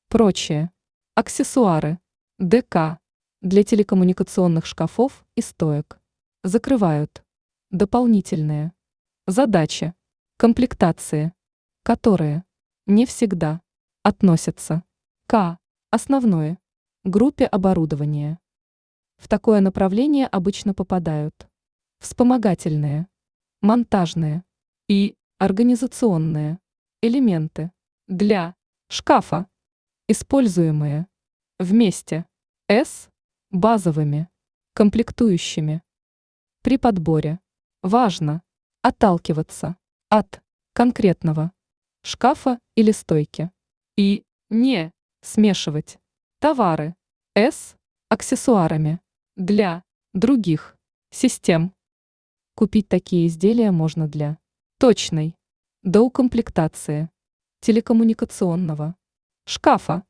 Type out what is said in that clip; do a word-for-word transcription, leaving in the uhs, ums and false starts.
Прочее. Аксессуары. ДК. Для телекоммуникационных шкафов и стоек. Закрывают. Дополнительные. Задачи. Комплектации. Которые. Не всегда. Относятся. К. Основное. Группе оборудования. В такое направление обычно попадают вспомогательные, монтажные и организационные элементы для шкафа, используемые вместе с базовыми комплектующими. При подборе важно отталкиваться от конкретного шкафа или стойки и не смешивать товары с аксессуарами для других систем. Купить такие изделия можно для точной доукомплектации телекоммуникационного шкафа